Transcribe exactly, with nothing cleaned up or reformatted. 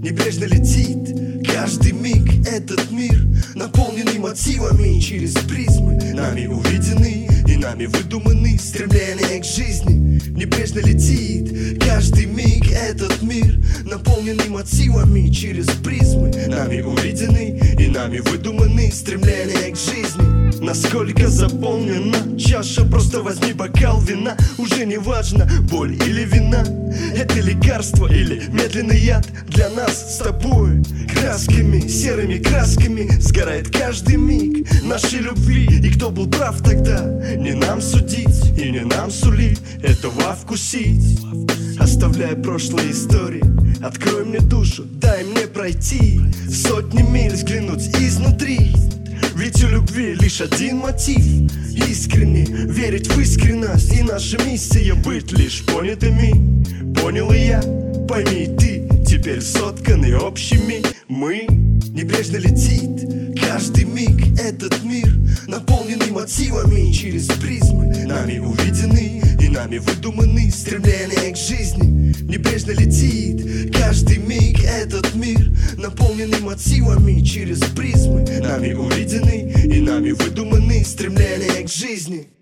небрежно летит каждый миг. Этот мир наполненный мотивами через призмы, нами увидены и нами выдуманы стремления к жизни. Небрежно летит каждый миг. Этот мир наполненный мотивами через призмы, нами увидены и нами выдуманы стремления к жизни. Насколько заполнена чаша, просто возьми бокал вина. Уже не важно, боль или вина, это лекарство или медленный яд. Для нас с тобой красками, серыми красками сгорает каждый миг нашей любви. И кто был прав тогда, не нам судить и не нам сулить этого вкусить. Оставляя прошлые истории, открой мне душу, дай мне пройти сотни миль, взглянуть изнутри. Ведь у любви лишь один мотив — искренне верить в искренность. И наша миссия — быть лишь понятыми. Понял и я, пойми и ты, теперь сотканы общими мы. Небрежно летит каждый миг. Этот мир наполненный мотивами через призмы, нами увидены и нами выдуманы стремления к жизни. Небрежно летит каждый миг. Этот мир наполненный мотивами через призмы, нами увидены и нами выдуманы стремления к жизни.